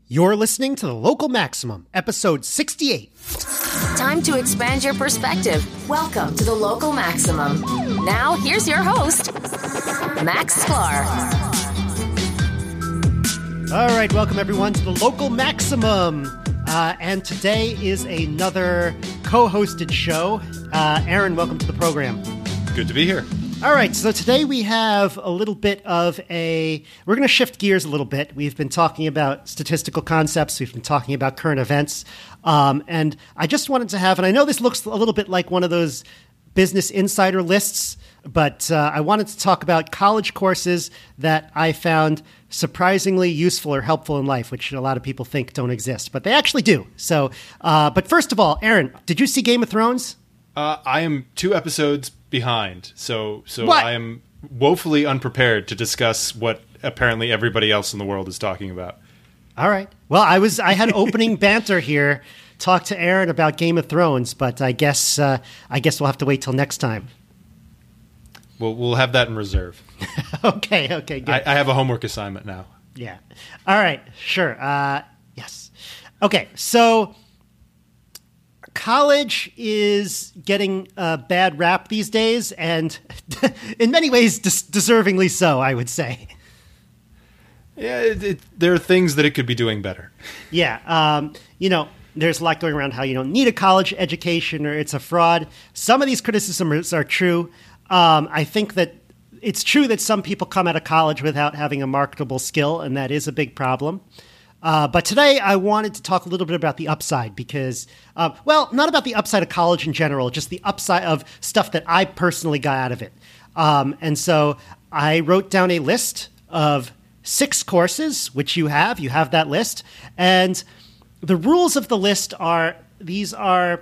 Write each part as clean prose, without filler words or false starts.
You're listening to The Local Maximum, episode 68. Time to expand your perspective. Welcome to The Local Maximum. Now, here's your host, Max Sklar. All right, welcome everyone to The Local Maximum. And today is another co-hosted show. Aaron, welcome to the program. Good to be here. All right, so today we have a little bit of we're going to shift gears a little bit. We've been talking about statistical concepts. We've been talking about current events. And I just wanted to have, and I know this looks a little bit like one of those Business Insider lists, but I wanted to talk about college courses that I found surprisingly useful or helpful in life, which a lot of people think don't exist, but they actually do. So, but first of all, Aaron, did you see Game of Thrones? I am 2 episodes behind, so What? I am woefully unprepared to discuss what apparently everybody else in the world is talking about. All right. Well, I had opening banter here, talk to Aaron about Game of Thrones, but I guess we'll have to wait till next time. We'll have that in reserve. Okay, good. I have a homework assignment now. Yeah. All right, sure. Yes. Okay, so college is getting a bad rap these days, and in many ways, deservingly so, I would say. Yeah, there are things that it could be doing better. Yeah, there's a lot going around how you don't need a college education or it's a fraud. Some of these criticisms are true. I think that it's true that some people come out of college without having a marketable skill, and that is a big problem. But today I wanted to talk a little bit about the upside because, not about the upside of college in general, just the upside of stuff that I personally got out of it. And so I wrote down a list of 6 courses, which you have that list. And the rules of the list are, these are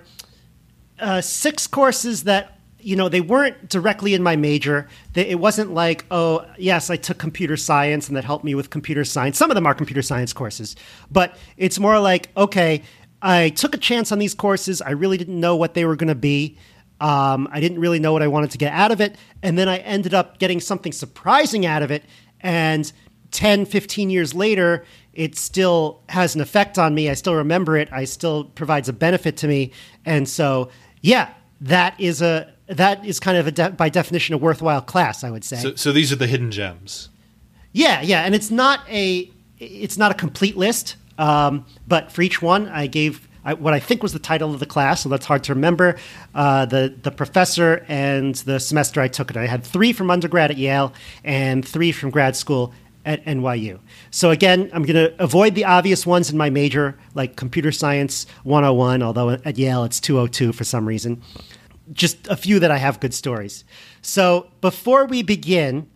6 courses that, they weren't directly in my major. It wasn't like, oh, yes, I took computer science and that helped me with computer science. Some of them are computer science courses. But it's more like, okay, I took a chance on these courses. I really didn't know what they were going to be. I didn't really know what I wanted to get out of it. And then I ended up getting something surprising out of it. And 10, 15 years later, it still has an effect on me. I still remember it. I still provides a benefit to me. And so, yeah, that is kind of by definition a worthwhile class, I would say. So these are the hidden gems. Yeah, and it's not a complete list, but for each one I gave what I think was the title of the class, so that's hard to remember, the professor and the semester I took it. I had 3 from undergrad at Yale and 3 from grad school at NYU. So again, I'm going to avoid the obvious ones in my major, like Computer Science 101, although at Yale it's 202 for some reason. Just a few that I have good stories. So before we begin,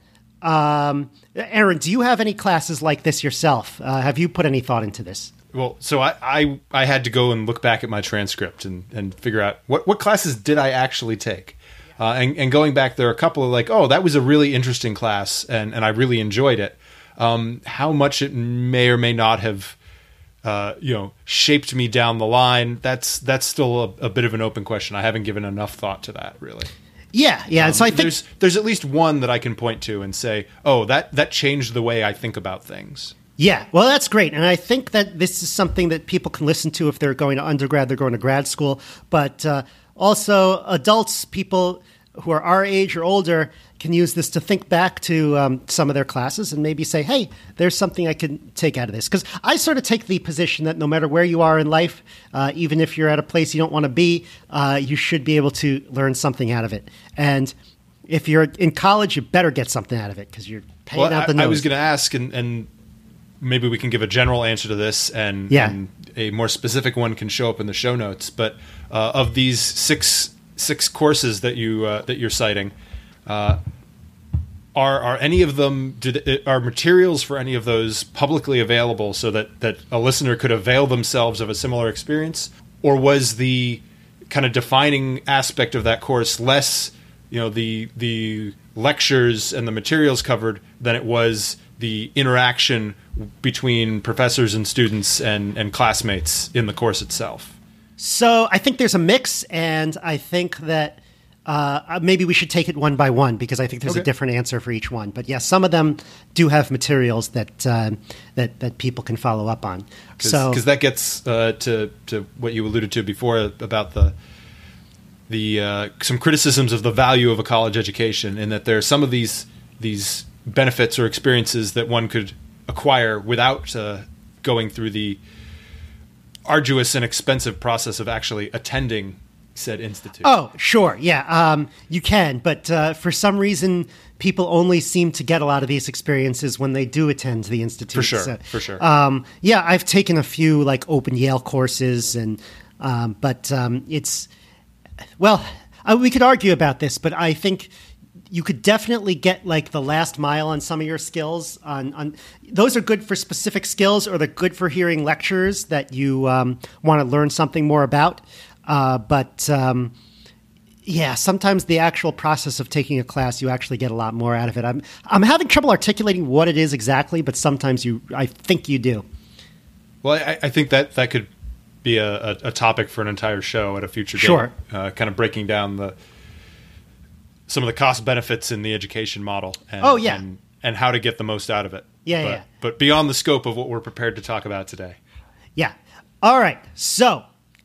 Aaron, do you have any classes like this yourself? Have you put any thought into this? Well, so I had to go and look back at my transcript and figure out what classes did I actually take. And going back, there are a couple of like, oh, that was a really interesting class and I really enjoyed it. How much it may or may not have shaped me down the line, that's still a bit of an open question. I haven't given enough thought to that, really. Yeah. So I think there's at least one that I can point to and say, oh, that changed the way I think about things. Yeah, well, that's great. And I think that this is something that people can listen to if they're going to undergrad, they're going to grad school. But also adults, people who are our age or older, can use this to think back to some of their classes and maybe say, hey, there's something I can take out of this. Because I sort of take the position that no matter where you are in life, even if you're at a place you don't want to be, you should be able to learn something out of it. And if you're in college, you better get something out of it because you're paying out the nose. I was going to ask, and maybe we can give a general answer to this, and a more specific one can show up in the show notes. But of these six courses that you're citing, are any of them, are materials for any of those publicly available so that a listener could avail themselves of a similar experience? Or was the kind of defining aspect of that course less, the lectures and the materials covered than it was the interaction between professors and students and classmates in the course itself? So I think there's a mix, and I think that maybe we should take it one by one because I think there's a different answer for each one. But yeah, some of them do have materials that that people can follow up on. Because that gets to what you alluded to before about the some criticisms of the value of a college education, and that there are some of these benefits or experiences that one could acquire without going through the arduous and expensive process of actually attending said institute. Oh, sure. Yeah, you can. But for some reason, people only seem to get a lot of these experiences when they do attend the institute. For sure. For sure. Yeah, I've taken a few like open Yale courses, and but it's, well, we could argue about this, but I think you could definitely get like the last mile on some of your skills. On those are good for specific skills, or they're good for hearing lectures that you want to learn something more about. But yeah, sometimes the actual process of taking a class, you actually get a lot more out of it. I'm having trouble articulating what it is exactly, but sometimes I think you do. Well, I think that could be a topic for an entire show at a future date. Sure. Kind of breaking down some of the cost benefits in the education model. And, and how to get the most out of it. Yeah. But beyond the scope of what we're prepared to talk about today. Yeah. All right. So,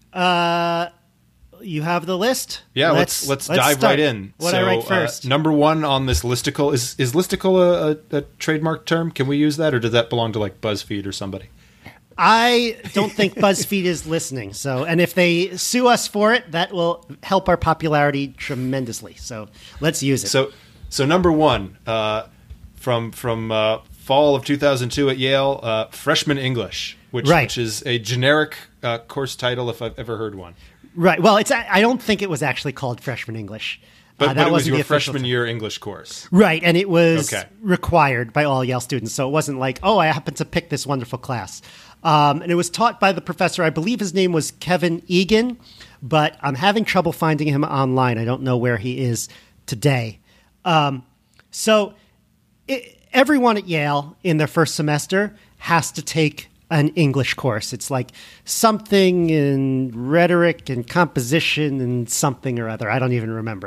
you have the list? Yeah, let's dive right in. What do I write first? Number one on this listicle is listicle a trademark term? Can we use that, or does that belong to like BuzzFeed or somebody? I don't think BuzzFeed is listening. So, and if they sue us for it, that will help our popularity tremendously. So let's use it. So number one, from fall of 2002 at Yale, Freshman English, which is a generic course title if I've ever heard one. Right. Well, I don't think it was actually called Freshman English. But it was your freshman year English course. Right, and it was required by all Yale students. So it wasn't like, oh, I happen to pick this wonderful class. And it was taught by the professor, I believe his name was Kevin Egan, but I'm having trouble finding him online. I don't know where he is today. Everyone at Yale in their first semester has to take an English course. It's like something in rhetoric and composition and something or other. I don't even remember.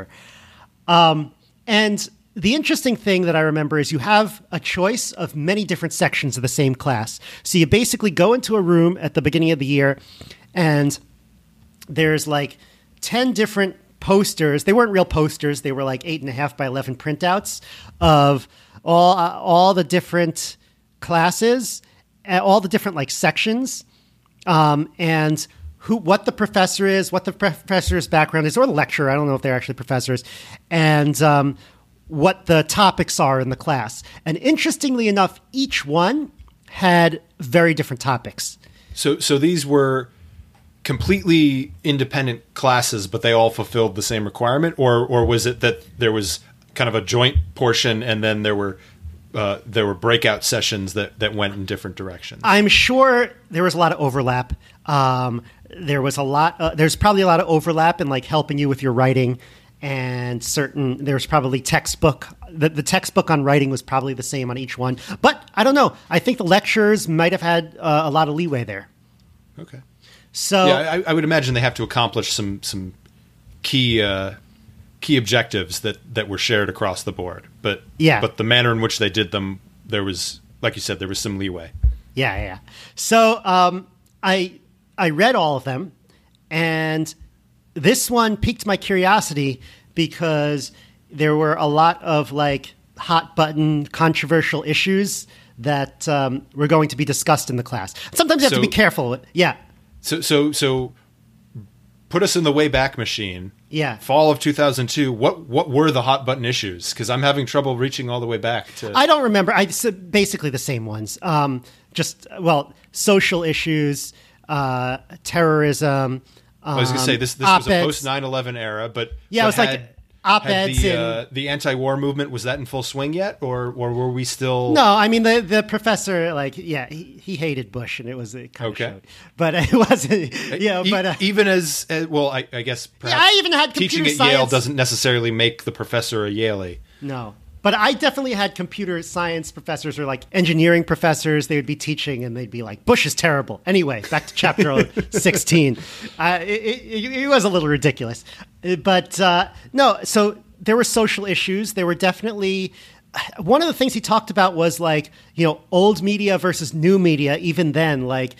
And the interesting thing that I remember is you have a choice of many different sections of the same class. So you basically go into a room at the beginning of the year, and there's like 10 different posters. They weren't real posters. They were like 8.5 by 11 printouts of all the different classes, all the different like sections, and what the professor is, what the professor's background is, or the lecturer. I don't know if they're actually professors, and what the topics are in the class. And interestingly enough, each one had very different topics. So these were completely independent classes, but they all fulfilled the same requirement, or was it that there was kind of a joint portion and then there were breakout sessions that went in different directions? I'm sure there was a lot of overlap. There's probably a lot of overlap in like helping you with your writing, and there's probably textbook. The textbook on writing was probably the same on each one, but I don't know. I think the lecturers might have had a lot of leeway there. Okay. So yeah, I would imagine they have to accomplish some key objectives that were shared across the board. But the manner in which they did them, there was, like you said, there was some leeway. Yeah. So I read all of them, and this one piqued my curiosity because there were a lot of like hot button controversial issues that were going to be discussed in the class. Sometimes you have to be careful. Yeah. So put us in the Wayback Machine. Yeah. Fall of 2002. What were the hot button issues? Because I'm having trouble reaching all the way back to. I don't remember. Basically the same ones. Social issues, terrorism. I was going to say this was a post 9/11 era, but yeah, it was like op-eds. The anti-war movement, was that in full swing yet, or were we still? No, I mean the professor, he hated Bush, and it was kind of showed. But it wasn't. Even as well, I guess perhaps I even had teaching at science. Yale doesn't necessarily make the professor a Yaley. No. But I definitely had computer science professors or like engineering professors. They would be teaching and they'd be like, Bush is terrible. Anyway, back to chapter 16. It was a little ridiculous. But no, so there were social issues. There were definitely... One of the things he talked about was like, old media versus new media. Even then, like,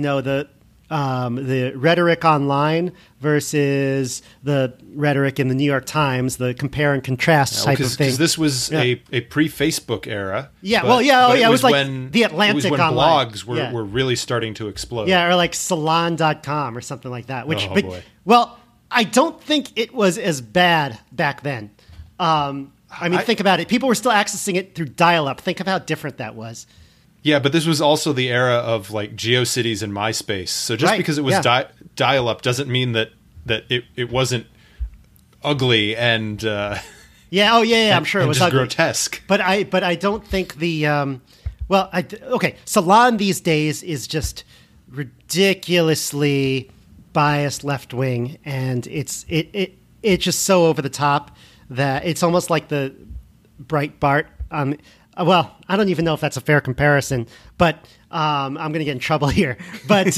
the rhetoric online versus the rhetoric in the New York Times, the compare and contrast type of thing. Because this was a pre-Facebook era. Yeah, but, it was like when, the Atlantic it was when online. blogs were really starting to explode. Yeah, or like Salon.com or something like that. Boy. Well, I don't think it was as bad back then. Think about it. People were still accessing it through dial-up. Think of how different that was. Yeah, but this was also the era of like GeoCities and MySpace. So just because it was dial-up doesn't mean that it wasn't ugly and I'm sure it was just ugly. grotesque. But I don't think the Salon these days is just ridiculously biased left wing, and it's just so over the top that it's almost like the Breitbart. Well, I don't even know if that's a fair comparison, but I'm going to get in trouble here. But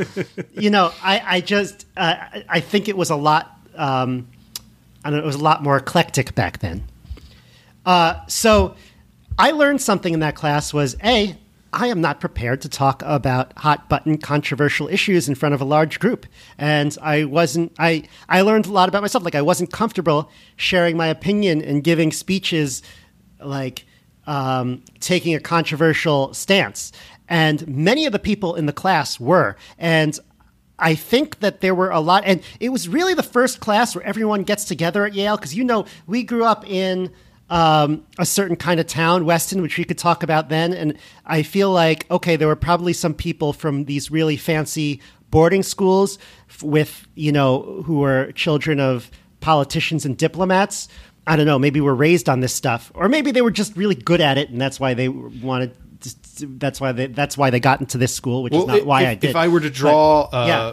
I think it was a lot. It was a lot more eclectic back then. So I learned something in that class was I am not prepared to talk about hot button controversial issues in front of a large group. And I learned a lot about myself. Like I wasn't comfortable sharing my opinion and giving speeches like taking a controversial stance. And many of the people in the class were. And I think that there were a lot, and it was really the first class where everyone gets together at Yale. Because, we grew up in a certain kind of town, Weston, which we could talk about then. And I feel like, okay, there were probably some people from these really fancy boarding schools with, who were children of politicians and diplomats. I don't know, maybe were raised on this stuff, or maybe they were just really good at it, and that's why they wanted. That's why they got into this school, which is not why I did. If I were to draw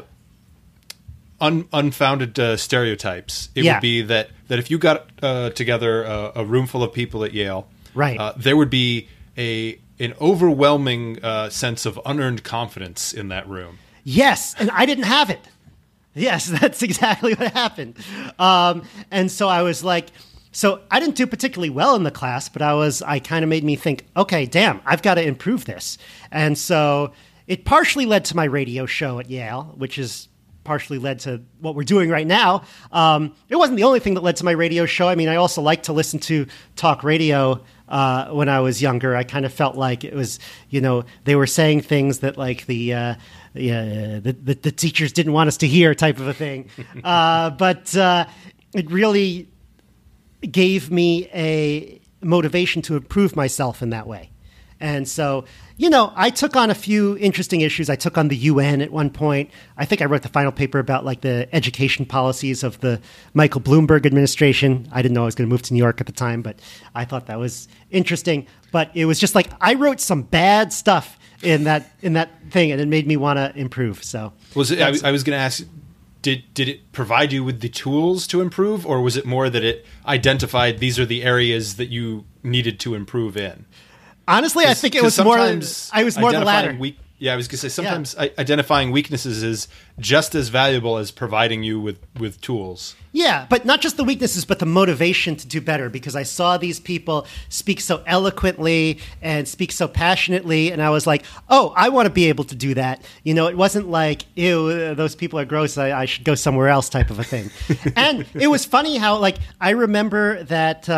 unfounded stereotypes, it would be that if you got together a room full of people at Yale, right, there would be an overwhelming sense of unearned confidence in that room. Yes, and I didn't have it. Yes, that's exactly what happened. And so I was like. So I didn't do particularly well in the class, but I kind of made me think, okay, damn, I've got to improve this. And so it partially led to my radio show at Yale, which is partially led to what we're doing right now. It wasn't the only thing that led to my radio show. I mean, I also liked to listen to talk radio when I was younger. I kind of felt like it was, they were saying things that like the teachers didn't want us to hear type of a thing. But it really gave me a motivation to improve myself in that way. And so, I took on a few interesting issues. I took on the UN at one point. I think I wrote the final paper about like the education policies of the Michael Bloomberg administration. I didn't know I was going to move to New York at the time, but I thought that was interesting. But it was just like I wrote some bad stuff in that thing, and it made me want to improve. So I was going to ask, did it provide you with the tools to improve, or was it more that it identified these are the areas that you needed to improve in? Honestly, I think it was more. I was more the latter. I was going to say sometimes identifying weaknesses is just as valuable as providing you with tools. Yeah, but not just the weaknesses, but the motivation to do better, because I saw these people speak so eloquently and speak so passionately, and I was like, oh, I want to be able to do that. It wasn't like, ew, those people are gross, I should go somewhere else type of a thing. And it was funny how, like, I remember that,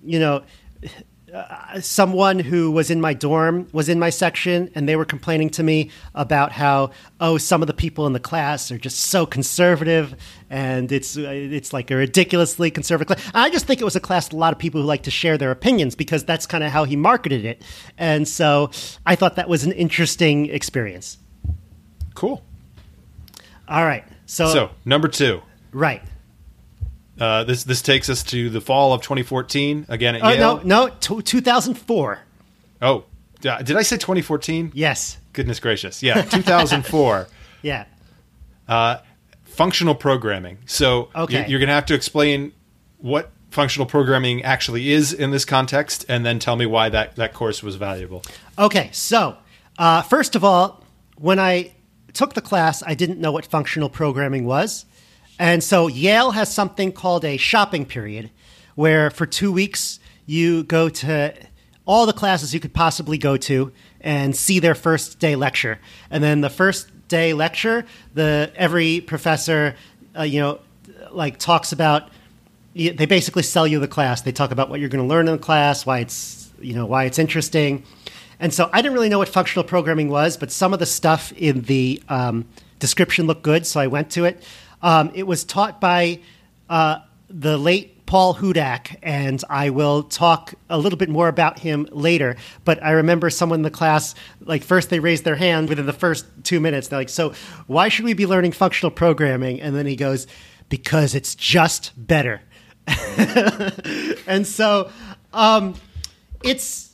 someone who was in my dorm was in my section, and they were complaining to me about how, some of the people in the class are just so conservative, and it's like a ridiculously conservative class. I just think it was a class with a lot of people who like to share their opinions, because that's kind of how he marketed it. And so I thought that was an interesting experience. Cool. All right. So number 2. Right. This takes us to the fall of 2014, again at Yale. No, 2004. Oh, did I say 2014? Yes. Goodness gracious. Yeah, 2004. Yeah. Functional programming. So okay. You're going to have to explain what functional programming actually is in this context, and then tell me why that course was valuable. Okay, so first of all, when I took the class, I didn't know what functional programming was. And so Yale has something called a shopping period, where for 2 weeks you go to all the classes you could possibly go to and see their first day lecture. And then the first day lecture, every professor, talks about. They basically sell you the class. They talk about what you're going to learn in the class, why it's interesting. And so I didn't really know what functional programming was, but some of the stuff in the description looked good, so I went to it. It was taught by the late Paul Hudak, and I will talk a little bit more about him later. But I remember someone in the class, first they raised their hand within the first 2 minutes. They're like, so why should we be learning functional programming? And then he goes, because it's just better. And so it's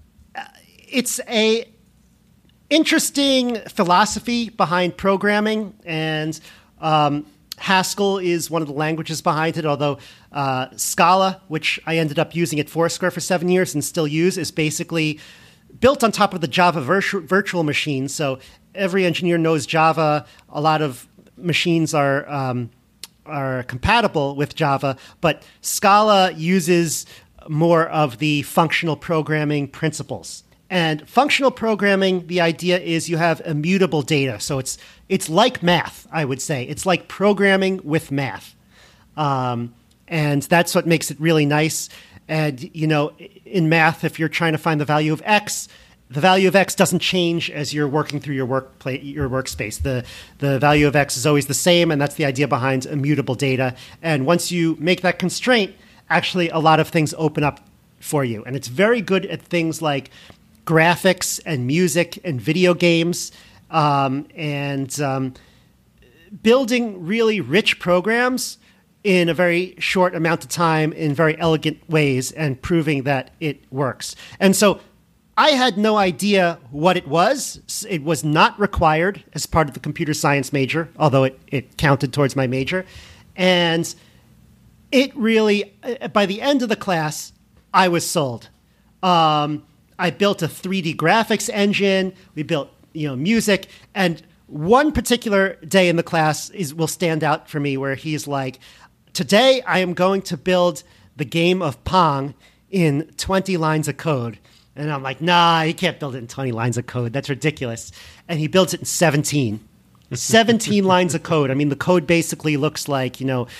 a interesting philosophy behind programming, and Haskell is one of the languages behind it, although Scala, which I ended up using at Foursquare for 7 years and still use, is basically built on top of the Java virtual machine. So every engineer knows Java. A lot of machines are compatible with Java, but Scala uses more of the functional programming principles. And functional programming, the idea is you have immutable data. So it's like math, I would say. It's like programming with math. And that's what makes it really nice. And, in math, if you're trying to find the value of X, the value of X doesn't change as you're working through your workspace. The value of X is always the same, and that's the idea behind immutable data. And once you make that constraint, actually a lot of things open up for you. And it's very good at things like graphics and music and video games, and building really rich programs in a very short amount of time in very elegant ways and proving that it works. And so I had no idea what it was. It was not required as part of the computer science major, although it counted towards my major. And it really, by the end of the class, I was sold. I built a 3D graphics engine. We built, music. And one particular day in the class will stand out for me where he's like, today I am going to build the game of Pong in 20 lines of code. And I'm like, nah, you can't build it in 20 lines of code. That's ridiculous. And he builds it in 17. 17 lines of code. I mean, the code basically looks like,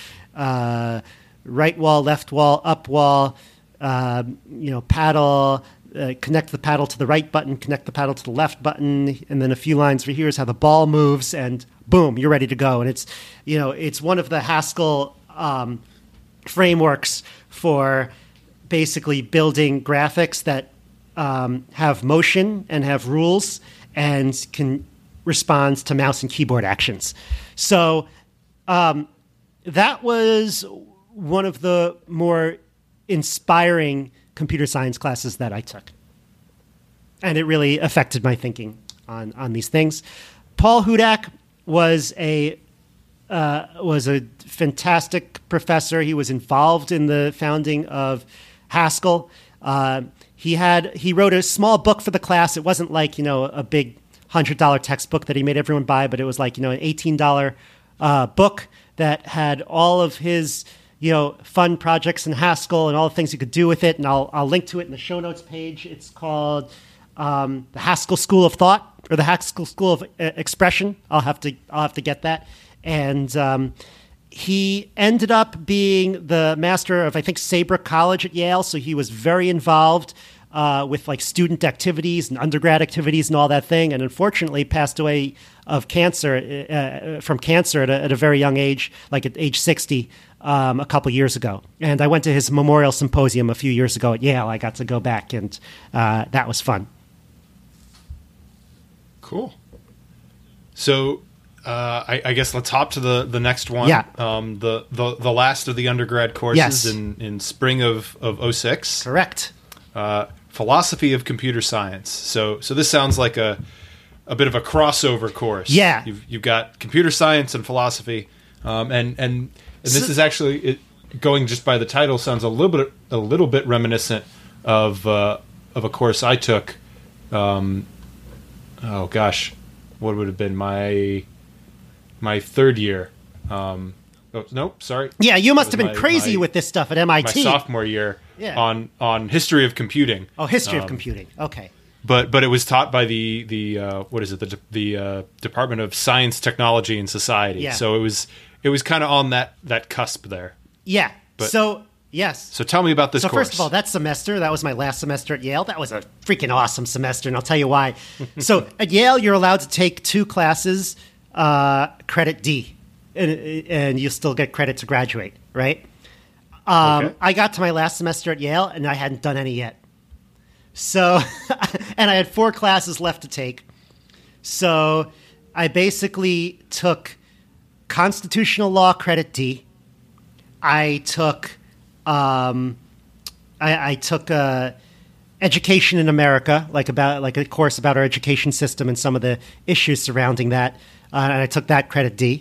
right wall, left wall, up wall, paddle, connect the paddle to the right button, connect the paddle to the left button, and then a few lines for here's how the ball moves, and boom, you're ready to go. And it's, it's one of the Haskell frameworks for basically building graphics that have motion and have rules and can respond to mouse and keyboard actions. So that was one of the more inspiring computer science classes that I took. And it really affected my thinking on these things. Paul Hudak was a fantastic professor. He was involved in the founding of Haskell. He wrote a small book for the class. It wasn't like, a big $100 textbook that he made everyone buy, but it was like, an $18 book that had all of his, fun projects in Haskell and all the things you could do with it. And I'll link to it in the show notes page. It's called the Haskell School of Thought, or the Haskell School of Expression. I'll have to get that. And he ended up being the master of, I think, Saybrook College at Yale. So he was very involved with like student activities and undergrad activities and all that thing. And unfortunately passed away of cancer, from cancer at a very young age, like at age 60, a couple years ago. And I went to his memorial symposium a few years ago at Yale. I got to go back, and that was fun. Cool. So I guess let's hop to the next one. Yeah. The last of the undergrad courses, yes. in spring of 06. Correct. Philosophy of computer science. So this sounds like a bit of a crossover course. Yeah. You've got computer science and philosophy, and this is actually going just by the title, sounds a little bit reminiscent of a course I took. Oh gosh, what would have been my third year? Nope, sorry. Yeah, you must have been crazy with this stuff at MIT. My sophomore year on history of computing. Oh, history of computing. Okay. But it was taught by the what is it, the Department of Science, Technology, and Society. Yeah. So it was kind of on that cusp there. Yeah. Yes. So tell me about this course. So first of all, that was my last semester at Yale. That was a freaking awesome semester, and I'll tell you why. So at Yale, you're allowed to take 2 classes, credit D, and you still get credit to graduate, right? Okay. I got to my last semester at Yale, and I hadn't done any yet. So, and I had 4 classes left to take. So I basically took constitutional law credit D. I took education in America, like a course about our education system and some of the issues surrounding that, and I took that credit D.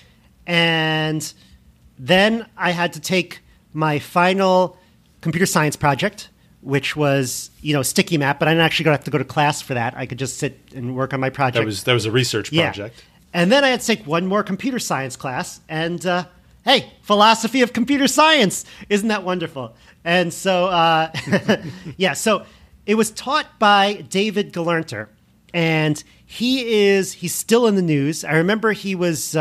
And then I had to take my final computer science project, which was, sticky map, but I didn't actually have to go to class for that. I could just sit and work on my project. That was a research project. Yeah. And then I had to take one more computer science class, and hey, philosophy of computer science. Isn't that wonderful? And so, so it was taught by David Gelernter, and he's still in the news. I remember he was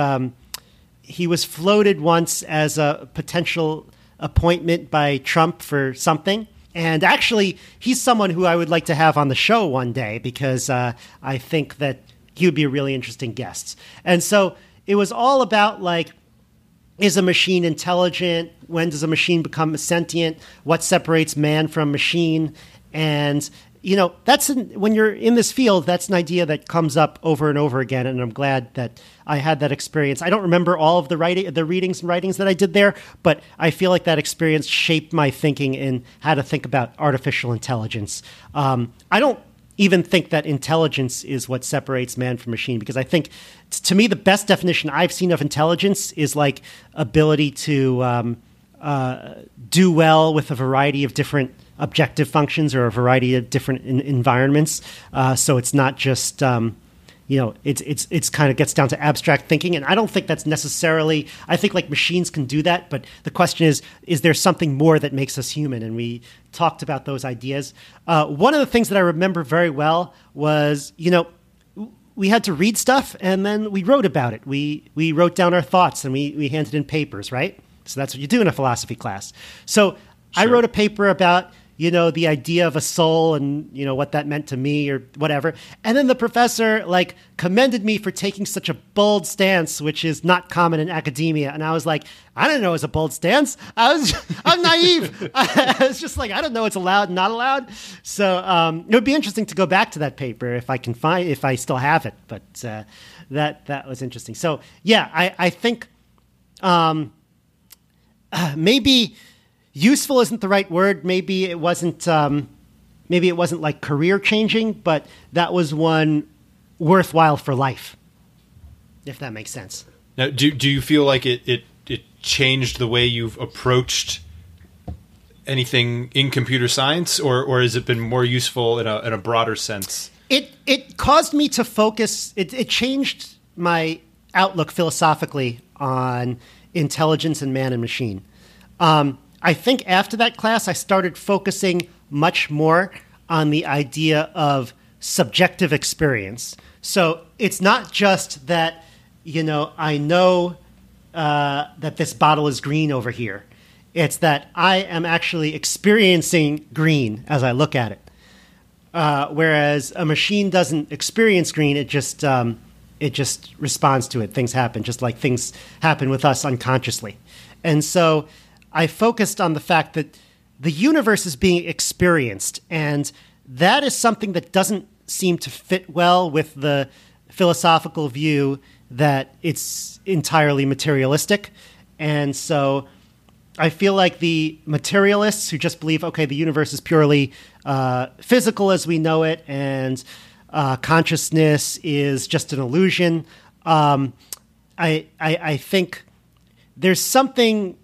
floated once as a potential appointment by Trump for something. And actually, he's someone who I would like to have on the show one day because I think that he would be a really interesting guest. And so it was all about, like, is a machine intelligent? When does a machine become sentient? What separates man from machine? And, when you're in this field, that's an idea that comes up over and over again. And I'm glad that I had that experience. I don't remember all of the readings and writings that I did there, but I feel like that experience shaped my thinking in how to think about artificial intelligence. I don't even think that intelligence is what separates man from machine, because I think, to me, the best definition I've seen of intelligence is like ability to do well with a variety of different objective functions or a variety of different environments. So it's not just, it's kind of gets down to abstract thinking. And I don't think that's necessarily, I think like machines can do that. But the question is there something more that makes us human? And we talked about those ideas. One of the things that I remember very well was, we had to read stuff and then we wrote about it. We wrote down our thoughts and we handed in papers, right? So that's what you do in a philosophy class. So I wrote a paper about, the idea of a soul and, what that meant to me or whatever. And then the professor commended me for taking such a bold stance, which is not common in academia. And I was like, I didn't know it was a bold stance. I'm naive. I was just like, I don't know it's allowed, not allowed. So it would be interesting to go back to that paper if I still have it. But that was interesting. So yeah, I think maybe useful isn't the right word. Maybe it wasn't like career changing, but that was one worthwhile for life, if that makes sense. Now, do you feel like it changed the way you've approached anything in computer science, or has it been more useful in a broader sense? It caused me to focus. It changed my outlook philosophically on intelligence and man and machine. I think after that class, I started focusing much more on the idea of subjective experience. So it's not just that, I know that this bottle is green over here. It's that I am actually experiencing green as I look at it. Whereas a machine doesn't experience green, it just responds to it. Things happen, just like things happen with us unconsciously. And so I focused on the fact that the universe is being experienced, and that is something that doesn't seem to fit well with the philosophical view that it's entirely materialistic. And so I feel like the materialists who just believe, okay, the universe is purely physical as we know it, and consciousness is just an illusion. I think there's something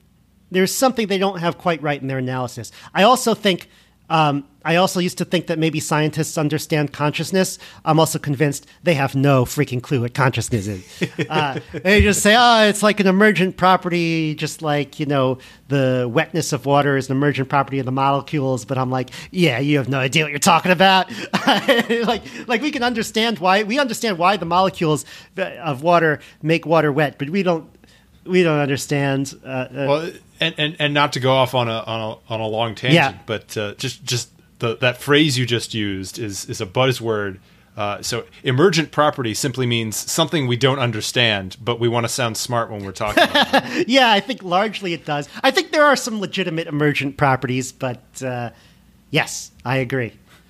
there's something they don't have quite right in their analysis. I also think, I also used to think that maybe scientists understand consciousness. I'm also convinced they have no freaking clue what consciousness is. They just say, it's like an emergent property, just like, the wetness of water is an emergent property of the molecules. But I'm like, yeah, you have no idea what you're talking about. like we can understand why the molecules of water make water wet, but we don't understand. Well, and not to go off on a long tangent, but just that phrase you just used is a buzzword. So emergent property simply means something we don't understand, but we want to sound smart when we're talking about it. Yeah, I think largely it does. I think there are some legitimate emergent properties, but yes, I agree.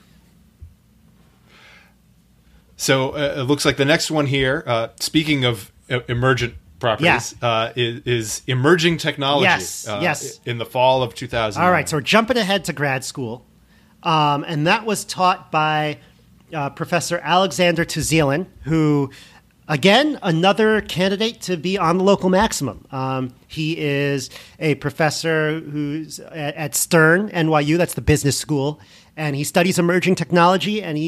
So it looks like the next one here, speaking of emergent properties, is emerging technology. Yes. In the fall of 2000. All right, so we're jumping ahead to grad school. And that was taught by Professor Alexander Tuzielin, who, again, another candidate to be on the local maximum. He is a professor who's at Stern, NYU, that's the business school, and he studies emerging technology, and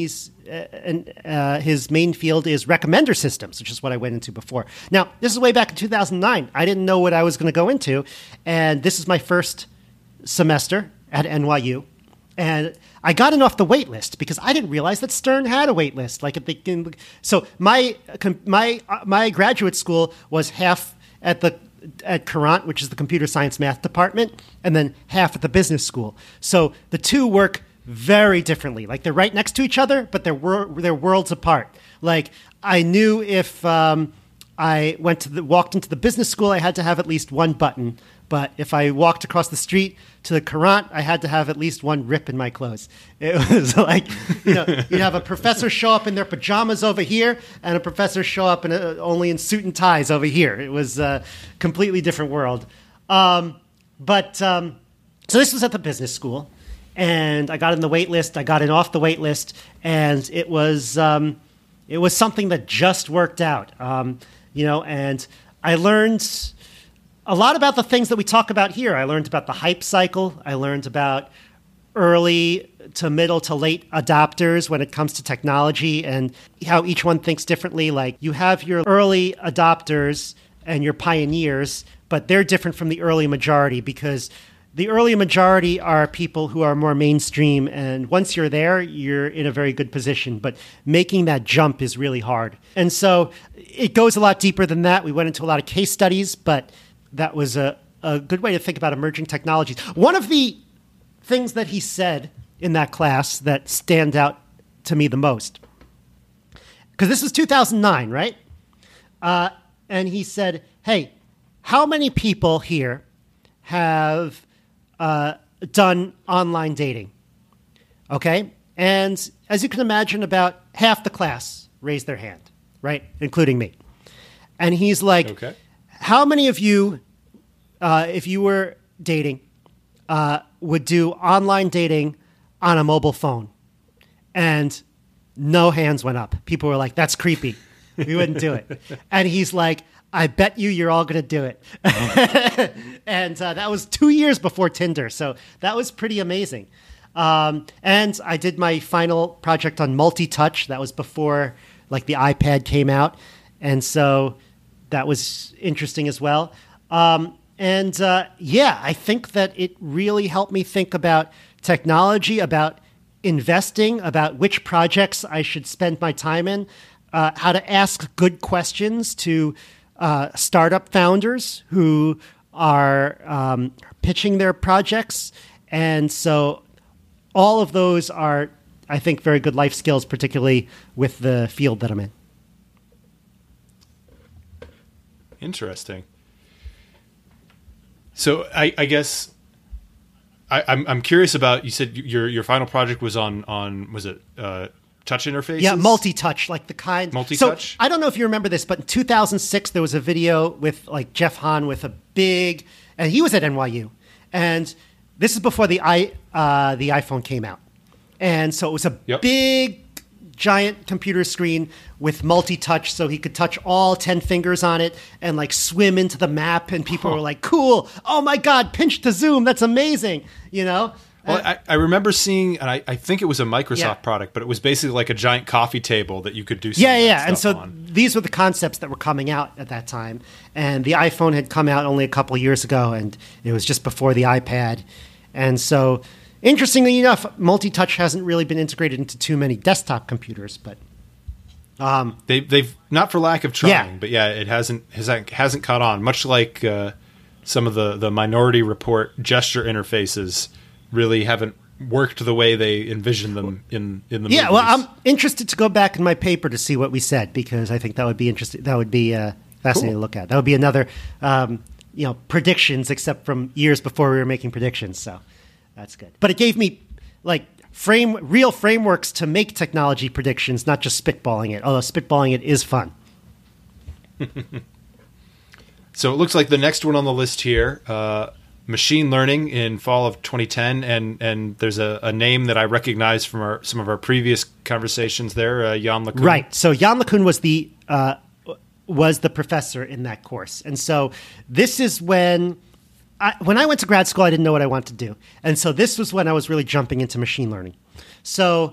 his main field is recommender systems, which is what I went into before. Now, this is way back in 2009. I didn't know what I was going to go into, and this is my first semester at NYU. And I got in off the wait list because I didn't realize that Stern had a wait list. So my graduate school was half at Courant, which is the computer science math department, and then half at the business school. So the two work very differently. Like they're right next to each other, but they're worlds apart. Like I knew if I walked into the business school, I had to have at least one button. But if I walked across the street to the Courant, I had to have at least one rip in my clothes. It was like, you'd have a professor show up in their pajamas over here and a professor show up only in suit and ties over here. It was a completely different world. So this was at the business school, and I got in the wait list. I got in off the wait list, and it was something that just worked out. And I learned a lot about the things that we talk about here. I learned about the hype cycle. I learned about early to middle to late adopters when it comes to technology and how each one thinks differently. Like you have your early adopters and your pioneers, but they're different from the early majority because the early majority are people who are more mainstream. And once you're there, you're in a very good position. But making that jump is really hard. And so it goes a lot deeper than that. We went into a lot of case studies, but that was a good way to think about emerging technologies. One of the things that he said in that class that stand out to me the most, because this was 2009, right? And he said, hey, how many people here have done online dating? Okay? And as you can imagine, about half the class raised their hand, right? Including me. And he's like, okay. How many of you, if you were dating, would do online dating on a mobile phone? And no hands went up. People were like, that's creepy. We wouldn't do it. And he's like, I bet you're all going to do it. And that was 2 years before Tinder. So that was pretty amazing. And I did my final project on multi-touch. That was before like the iPad came out. And so that was interesting as well. I think that it really helped me think about technology, about investing, about which projects I should spend my time in, how to ask good questions to startup founders who are pitching their projects. And so all of those are, I think, very good life skills, particularly with the field that I'm in. Interesting. So I guess I'm curious about, you said your final project was on was it touch interfaces? Yeah, multi-touch, like the kind. Multi-touch? So I don't know if you remember this, but in 2006 there was a video with like Jeff Hahn with a big, and he was at NYU, and this is before the iPhone came out, and so it was a big, giant computer screen with multi-touch, so he could touch all 10 fingers on it and like swim into the map, and people were like, cool, oh my god, pinch to zoom, that's amazing, you know. Well, I remember seeing, and I think it was a Microsoft Yeah. product, but it was basically like a giant coffee table that you could do And so on. these were the concepts that were coming out at that time, and the iPhone had come out only a couple years ago, and it was just before the iPad. And so, interestingly enough, multi-touch hasn't really been integrated into too many desktop computers, but They've not for lack of trying, Yeah. but yeah, it hasn't caught on. Much like some of the Minority Report gesture interfaces really haven't worked the way they envisioned them in the movies. yeah, well, I'm interested to go back in my paper to see what we said, because I think that would be interesting. That would be fascinating to look at. That would be another, predictions, except from years before we were making predictions. So that's good. But it gave me like real frameworks to make technology predictions, not just spitballing it. Although spitballing it is fun. So it looks like the next one on the list here, machine learning in fall of 2010, and there's a name that I recognize from some of our previous conversations there, Jan LeCun. Right. So Jan LeCun was the professor in that course, and so this is when I went to grad school, I didn't know what I wanted to do, and so this was when I was really jumping into machine learning. So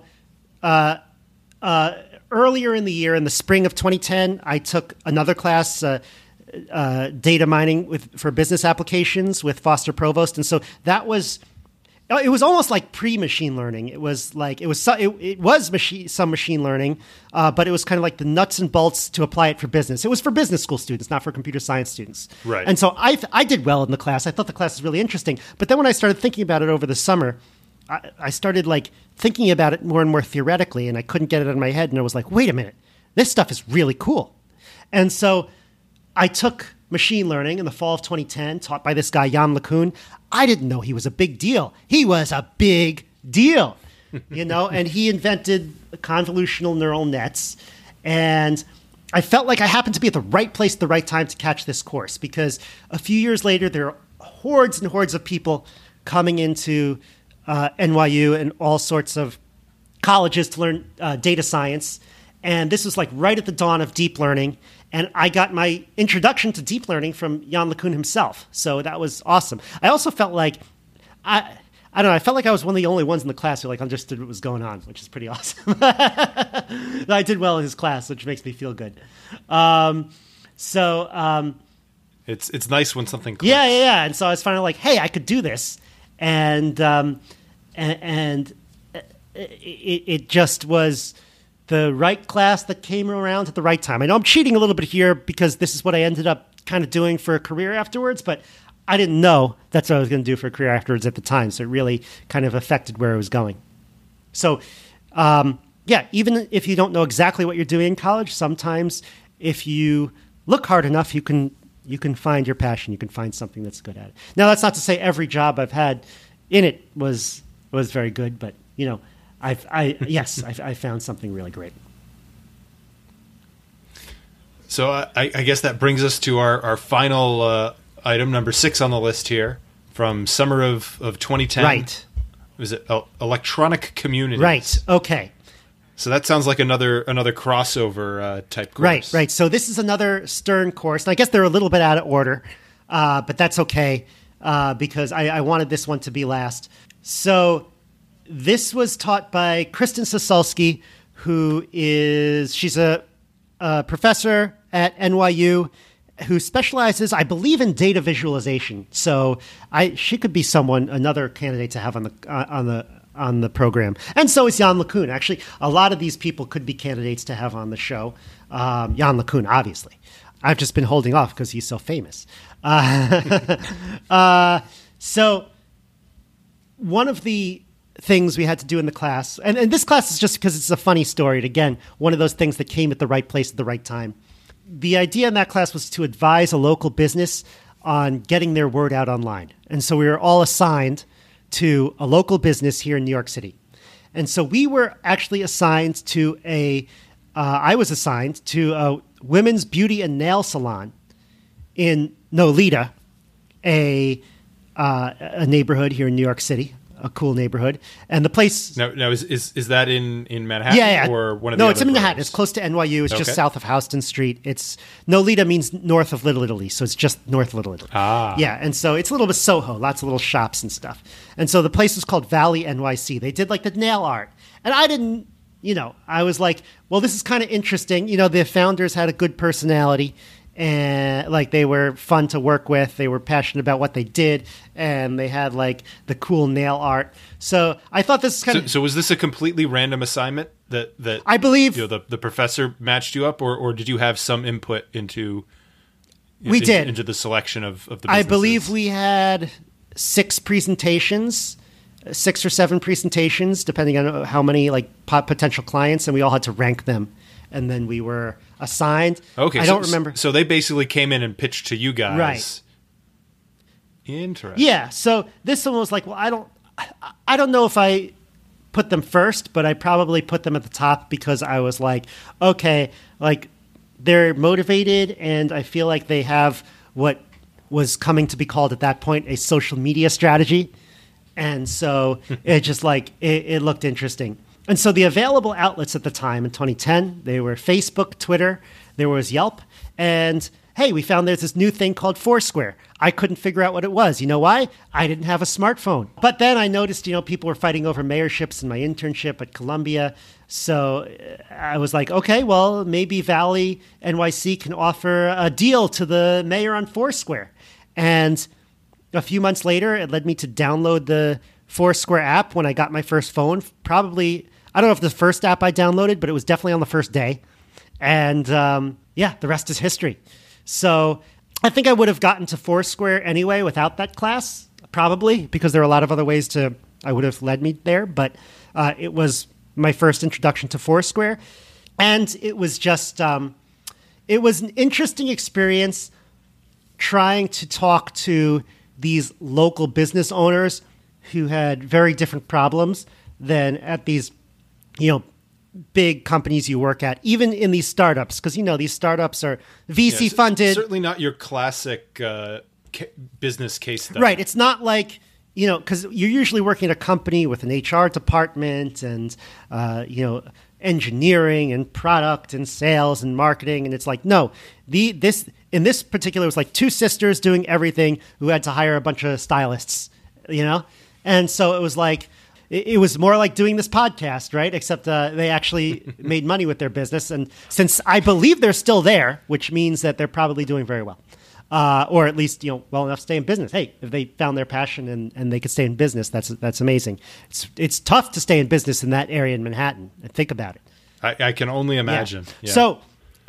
earlier in the year, in the spring of 2010, I took another class. Data mining for business applications with Foster Provost, and so that was it was almost like pre-machine learning. It was some machine learning, but it was kind of like the nuts and bolts to apply it for business. It was for business school students, not for computer science students. Right. And so I did well in the class. I thought the class was really interesting. But then when I started thinking about it over the summer, I started like thinking about it more and more theoretically, and I couldn't get it out of my head. And I was like, wait a minute, this stuff is really cool. And so I took machine learning in the fall of 2010, taught by this guy, Jan LeCun. I didn't know he was a big deal. He was a big deal, and he invented convolutional neural nets. And I felt like I happened to be at the right place at the right time to catch this course, because a few years later, there are hordes and hordes of people coming into NYU and all sorts of colleges to learn data science. And this was like right at the dawn of deep learning. And I got my introduction to deep learning from Jan LeCun himself. So that was awesome. I also felt like, I don't know, I felt like I was one of the only ones in the class who like understood what was going on, which is pretty awesome. I did well in his class, which makes me feel good. It's nice when something clicks. Yeah. And so I was finally like, hey, I could do this. And it just was the right class that came around at the right time. I know I'm cheating a little bit here because this is what I ended up kind of doing for a career afterwards, but I didn't know that's what I was going to do for a career afterwards at the time. So it really kind of affected where I was going. So, even if you don't know exactly what you're doing in college, sometimes if you look hard enough, you can find your passion. You can find something that's good at it. Now, that's not to say every job I've had in it was very good, but I found something really great. So I guess that brings us to our final item, number 6 on the list here, from summer of 2010. Right. Was it electronic communities? Right. Okay. So that sounds like another crossover type course. Right. So this is another Stern course. And I guess they're a little bit out of order, but that's okay because I wanted this one to be last. So this was taught by Kristen Sosulski, she's a professor at NYU who specializes, I believe, in data visualization. So she could be another candidate to have on the program. And so is Jan LeCun. Actually, a lot of these people could be candidates to have on the show. Jan LeCun, obviously. I've just been holding off because he's so famous. So one of the things we had to do in the class, and this class is just because it's a funny story, and again, one of those things that came at the right place at the right time. The idea in that class was to advise a local business on getting their word out online. And so we were all assigned to a local business here in New York City. And so we were actually assigned to I was assigned to a women's beauty and nail salon in Nolita, a neighborhood here in New York City, a cool neighborhood. And the place... Now is that in Manhattan? Yeah. Or one of the No, other it's in Manhattan. boroughs? It's close to NYU. It's Okay. just south of Houston Street. It's Nolita means north of Little Italy, so it's just north of Little Italy. Yeah, and so it's a little bit Soho, lots of little shops and stuff. And so the place was called Valley NYC. They did like the nail art. And I didn't, I was like, well, this is kind of interesting. The founders had a good personality. And like they were fun to work with. They were passionate about what they did, and they had like the cool nail art. So I thought this is kind of. So was this a completely random assignment that I believe the professor matched you up, or did you have some input into? We did into the selection of the businesses? I believe we had 6 or 7 presentations, depending on how many like potential clients, and we all had to rank them, and then we were assigned. Okay, I don't remember. So they basically came in and pitched to you guys, right? Interesting. Yeah. So this one was like, well, I don't know if I put them first, but I probably put them at the top because I was like, okay, like they're motivated, and I feel like they have what was coming to be called at that point a social media strategy, and so it just like it looked interesting. And so the available outlets at the time in 2010, they were Facebook, Twitter, there was Yelp, and hey, we found there's this new thing called Foursquare. I couldn't figure out what it was. You know why? I didn't have a smartphone. But then I noticed, people were fighting over mayorships in my internship at Columbia. So I was like, okay, well, maybe Valley NYC can offer a deal to the mayor on Foursquare. And a few months later, it led me to download the Foursquare app when I got my first phone. Probably, I don't know if the first app I downloaded, but it was definitely on the first day. And the rest is history. So I think I would have gotten to Foursquare anyway without that class, probably, because there are a lot of other ways I would have led me there. But it was my first introduction to Foursquare. And it was just, it was an interesting experience trying to talk to these local business owners who had very different problems than at these, big companies you work at, even in these startups, because, these startups are VC funded. Certainly not your classic business case study. Right. It's not like, because you're usually working at a company with an HR department and, engineering and product and sales and marketing. And it's like, no, in this particular, it was like 2 sisters doing everything who had to hire a bunch of stylists, And so it was like, it was more like doing this podcast, right? Except they actually made money with their business. And since I believe they're still there, which means that they're probably doing very well, or at least, well enough to stay in business. Hey, if they found their passion and they could stay in business, that's amazing. It's tough to stay in business in that area in Manhattan. Think about it. I can only imagine. Yeah. So,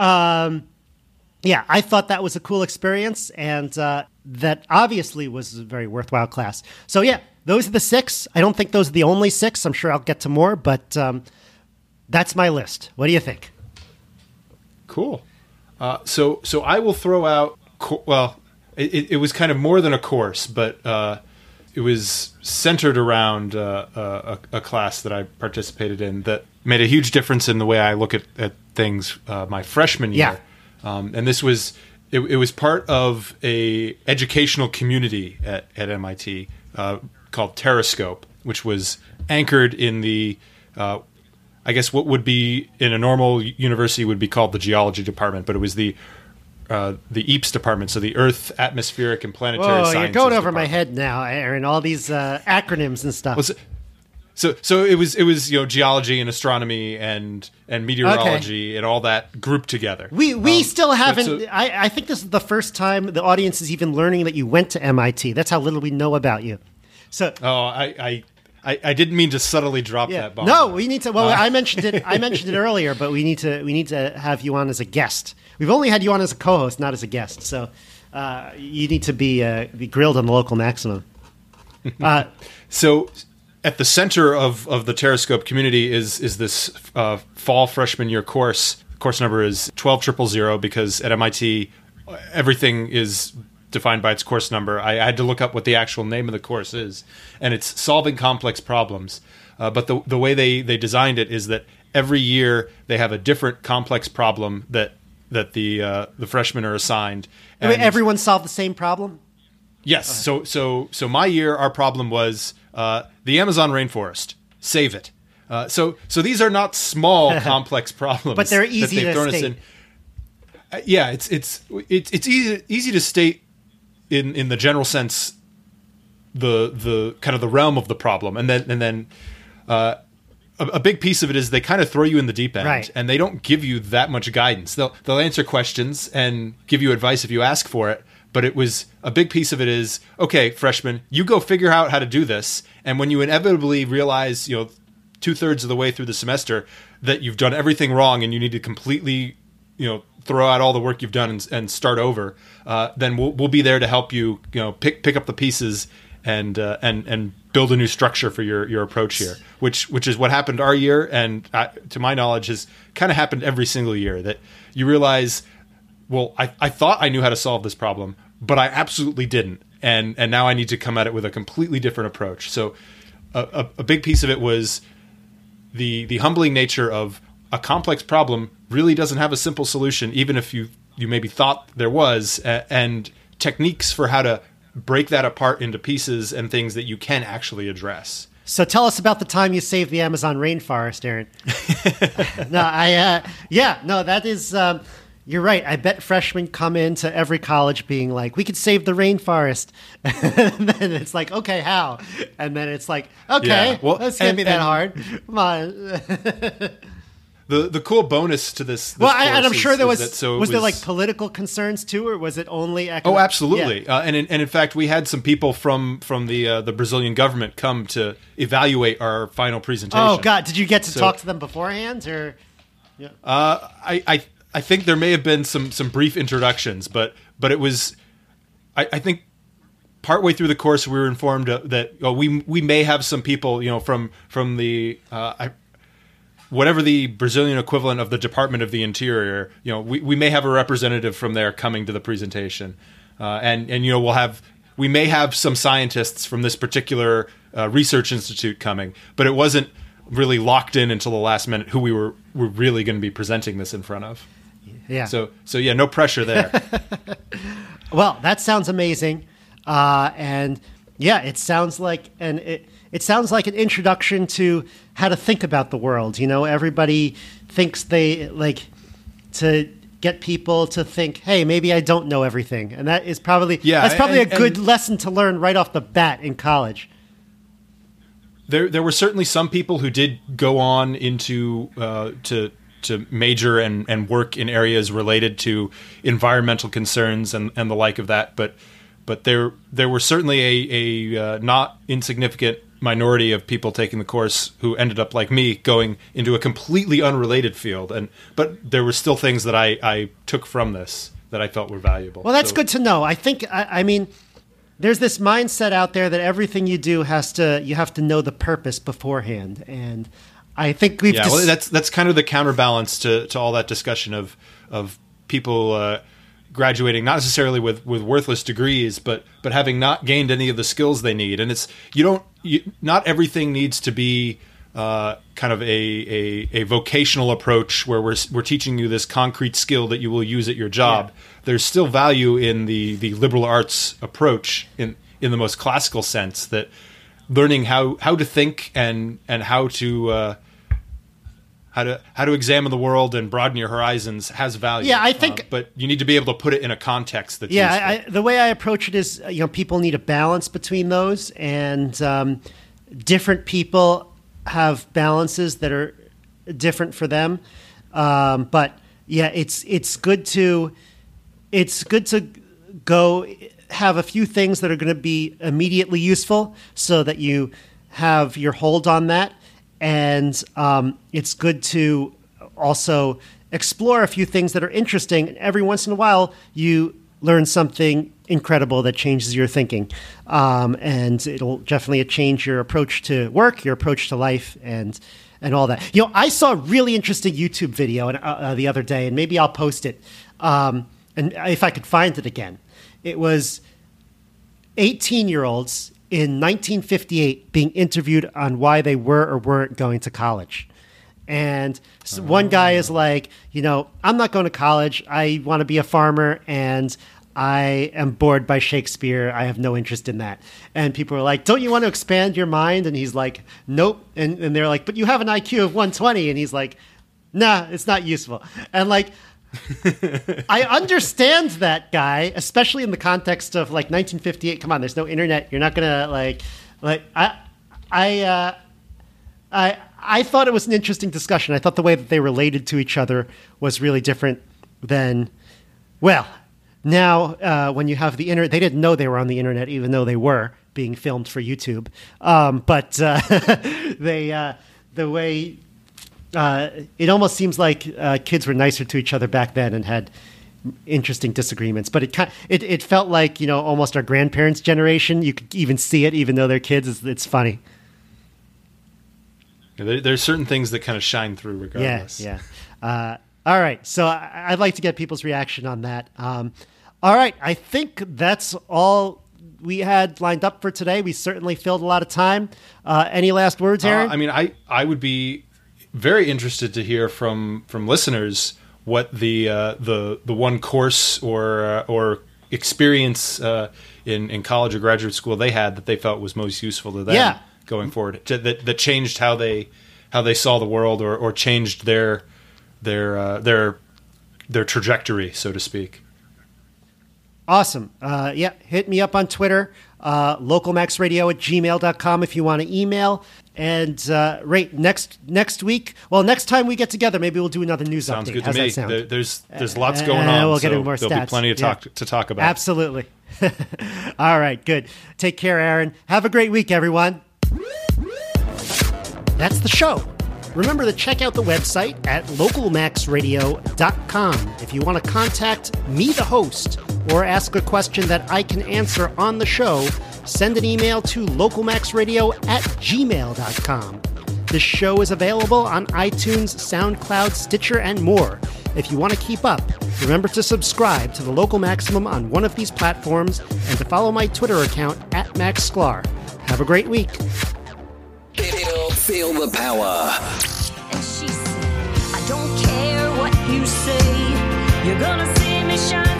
I thought that was a cool experience, and that obviously was a very worthwhile class. So, those are the 6. I don't think those are the only 6. I'm sure I'll get to more, but that's my list. What do you think? Cool. So I will throw out. It was kind of more than a course, but it was centered around a class that I participated in that made a huge difference in the way I look at things my freshman year. Yeah. And this was it was part of a educational community at MIT called Terrascope, which was anchored in the I guess what would be in a normal university would be called the geology department, but it was the EAPS department, so the Earth, Atmospheric, and Planetary Sciences. You're going over department. my head now, Aaron. All these acronyms and stuff. Well, so it was geology and astronomy and meteorology and all that grouped together. We still haven't. I think this is the first time the audience is even learning that you went to MIT. That's how little we know about you. So I didn't mean to subtly drop that bomb. No, we need to. Well, I mentioned it. I mentioned it earlier, but we need to have you on as a guest. We've only had you on as a co-host, not as a guest. So you need to be grilled on the local maximum. So at the center of the Terrascope community is this fall freshman year course. Course number is 12000 because at MIT everything is defined by its course number. I had to look up what the actual name of the course is, and it's solving complex problems. But the way they designed it is that every year they have a different complex problem that the freshmen are assigned. And everyone solved the same problem? Yes. So my year, our problem was the Amazon rainforest. Save it. So these are not small, complex problems, but they're easy to state. Yeah, it's easy to state in the general sense, the kind of the realm of the problem, and then a big piece of it is they kind of throw you in the deep end, right, and they don't give you that much guidance. They'll answer questions and give you advice if you ask for it. But it was a big piece of it is, okay, freshman, you go figure out how to do this. And when you inevitably realize, 2/3 of the way through the semester that you've done everything wrong and you need to completely, throw out all the work you've done and start over, then we'll be there to help you, pick up the pieces and build a new structure for your approach here, which is what happened our year, and to my knowledge has kind of happened every single year, that you realize, well, I thought I knew how to solve this problem, but I absolutely didn't, and now I need to come at it with a completely different approach. So a big piece of it was the humbling nature of a complex problem really doesn't have a simple solution, even if you maybe thought there was, and techniques for how to break that apart into pieces and things that you can actually address. So tell us about the time you saved the Amazon rainforest, Aaron. That is, you're right. I bet freshmen come into every college being like, we could save the rainforest. And then it's like, okay, how? And then it's like, okay, yeah, well, this can't be that hard. Come on. The cool bonus to this well, and I'm sure there was that, was there like political concerns too, or was it only economic? Oh, absolutely. Yeah. And in fact, we had some people from the Brazilian government come to evaluate our final presentation. Oh God, did you get to talk to them beforehand, or? Yeah. I think there may have been some brief introductions, but it was I think partway through the course we were informed that we may have some people from the whatever the Brazilian equivalent of the Department of the Interior, we may have a representative from there coming to the presentation, and we may have some scientists from this particular research institute coming, but it wasn't really locked in until the last minute who we were really going to be presenting this in front of. Yeah. So yeah, no pressure there. Well, that sounds amazing, and yeah, it sounds like It sounds like an introduction to how to think about the world. Everybody thinks they like to get people to think, hey, maybe I don't know everything. And that is probably, a good lesson to learn right off the bat in college. There were certainly some people who did go on into to major and work in areas related to environmental concerns and the like of that. But there were certainly a not insignificant minority of people taking the course who ended up, like me, going into a completely unrelated field. But there were still things that I took from this that I felt were valuable. Well, that's good to know. I think, I mean, there's this mindset out there that everything you do you have to know the purpose beforehand. And I think that's kind of the counterbalance to all that discussion of people graduating not necessarily with worthless degrees, but having not gained any of the skills they need. And it's not everything needs to be kind of a vocational approach where we're teaching you this concrete skill that you will use at your job. Yeah. There's still value in the liberal arts approach in the most classical sense, that learning how to think and how to examine the world and broaden your horizons has value. Yeah, I think, but you need to be able to put it in a context that's useful. The way I approach it is, people need a balance between those, and different people have balances that are different for them. But yeah, it's good to go have a few things that are going to be immediately useful, so that you have your hold on that. And it's good to also explore a few things that are interesting. Every once in a while, you learn something incredible that changes your thinking. And it'll definitely change your approach to work, your approach to life, and all that. I saw a really interesting YouTube video the other day, and maybe I'll post it. And if I could find it again. It was 18-year-olds in 1958 being interviewed on why they were or weren't going to college. And one guy is like, I'm not going to college. I want to be a farmer, and I am bored by Shakespeare. I have no interest in that. And people are like, don't you want to expand your mind? And he's like, nope. And they're like, but you have an IQ of 120. And he's like, nah, it's not useful. And like, I understand that guy, especially in the context of like 1958. Come on, there's no internet. You're not gonna I thought it was an interesting discussion. I thought the way that they related to each other was really different than, well, now when you have the internet, they didn't know they were on the internet, even though they were being filmed for YouTube. But the way it almost seems like kids were nicer to each other back then and had interesting disagreements. But it felt like, you know, almost our grandparents' generation. You could even see it, even though they're kids. It's funny. There's certain things that kind of shine through regardless. Yeah. All right. So I'd like to get people's reaction on that. All right. I think that's all we had lined up for today. We certainly filled a lot of time. Any last words, Aaron? I mean, I would be very interested to hear from listeners what the one course or experience in college or graduate school they had that they felt was most useful to them going forward. That changed how they saw the world or changed their trajectory, so to speak. Awesome. Hit me up on Twitter, localmaxradio@gmail.com if you want to email. And next week, well, next time we get together, maybe we'll do another news Sounds update. good How's to me. that sound? There's lots going on. We'll get so into more there'll stats. be plenty to talk about. Absolutely. All right, good. Take care, Aaron. Have a great week, everyone. That's the show. Remember to check out the website at localmaxradio.com if you want to contact me, the host, or ask a question that I can answer on the show. Send an email to localmaxradio@gmail.com. This show is available on iTunes, SoundCloud, Stitcher, and more. If you want to keep up, remember to subscribe to the Local Maximum on one of these platforms and to follow my Twitter account @MaxSklar. Have a great week. Feel the power. And she said, I don't care what you say, you're gonna see me shine.